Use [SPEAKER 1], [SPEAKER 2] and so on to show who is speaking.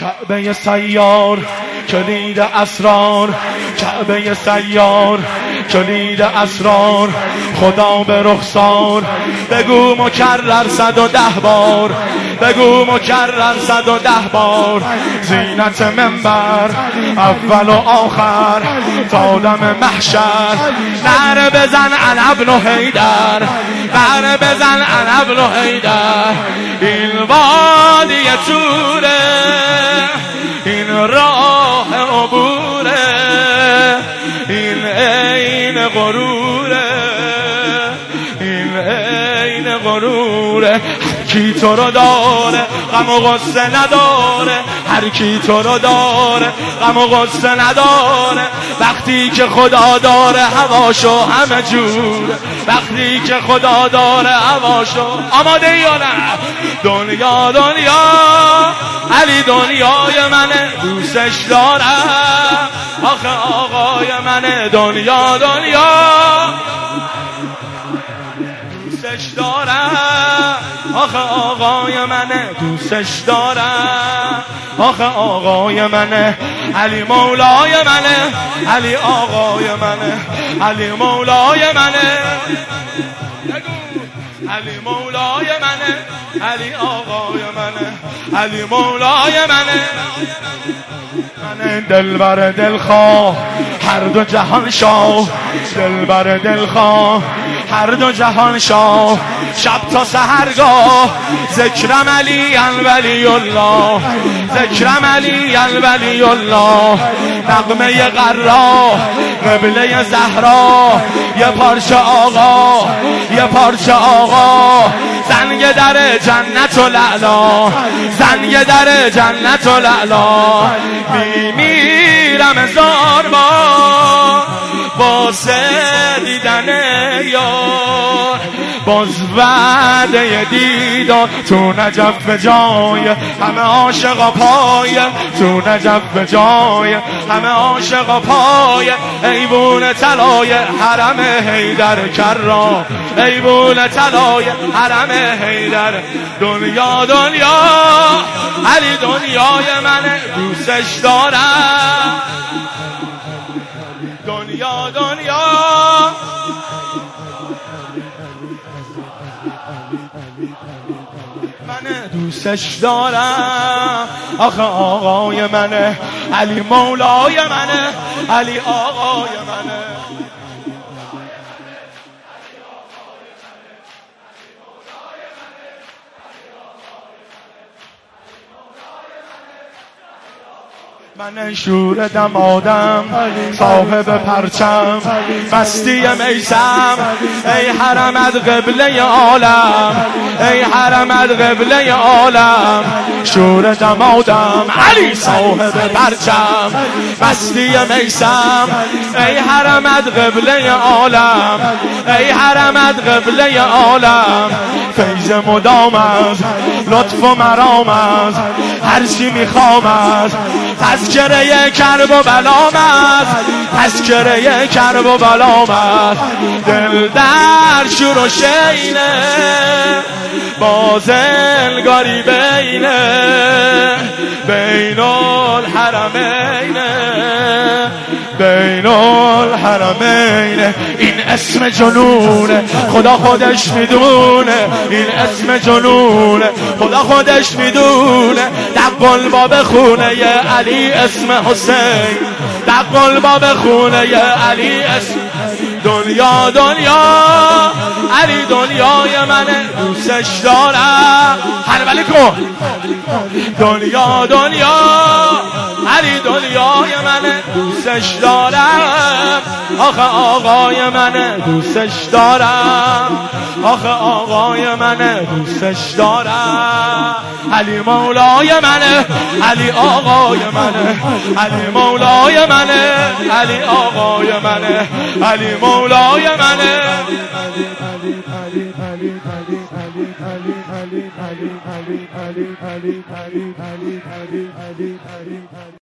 [SPEAKER 1] کعبه سیار کلید اسرار، کعبه سیار کلید اسرار، خدا به رخسار بگو مکرر 110 بار، بگو مکرر 110 بار. زینت منبر اول و آخر تا دم محشر، نعره بزن انا ابن حیدر، نعره بزن انا ابن حیدر. این وادی توره، این راه عبوره، این عین غروره، این عین غروره. کی تو رو داره غم و غصه نداره، هر کی تو رو داره غم و غصه نداره. وقتی که خدا داره هواشو همه جوره، وقتی که خدا داره هواشو. آماده یا نه؟ دنیا دنیا علی دنیای منه، دوستش دارم آخه آقای منه. دنیا دنیا دوستش دارم آخه آقای منه، دوستش دارم آخه آقای منه. علی مولای منه، علی آقای منه، علی مولای منه، علی مولای منه، علی آقای منه، علی مولای منه. من دلبر دلخواه هر دو جهان شاه، دلبر دلخواه هر دو جهان شاه. شب تا سحرگاه ذکرم علی ولی الله، ذکرم علی ولی الله. نغمه قرا قبله زهرا، یه پارچه آقا یه پارچه آقا. زنگ در جنت و لعلا، زنگ در جنت و لعلا. میمیرم هزار بار واسه دیدن یار، باز وعده دیدار تو نجف جای همه عاشقا پای، تو نجف جای همه عاشقا پای. ایوون طلای حرم حیدر کرا، ایوون طلای حرم حیدر. دنیا دنیا علی دنیای منه، دوستش دارم. دنیا دنیا منه، دوستش دارم آخه آقای منه. علی مولای منه، علی آقای منه. من شور دمادم صاحب پرچم، مستی میسم ای حرمت قبله عالم، ای حرمت قبله عالم. شور دمادم علی صاحب پرچم، مستی میسم ای حرمت قبله عالم، ای حرمت قبله عالم. فیض مدام است لطف و مرام است، هر چی میخوام است تذکره کرب و بلام است، تذکره کرب و بلام است. دل در شور و شینه بازلگاری بینه، بین الحرمین، بین الحرمین. این اسم جنونه خدا خودش میدونه، این اسم جنونه خدا خودش میدونه. دق الباب خونه ی علی اسم حسین، دق الباب خونه ی علی اسم. دنیا دنیا علی دنیای منه، دوستش دارم. هر کن. دنیا دنیا علی دنیای منه، دوستش دارم آخه آقای منه، دوستش دارم آخه آقای منه، دوستش دارم. علی مولای منه، علی آقای منه، علی مولای منه، علی آقای منه، علی مولای منه.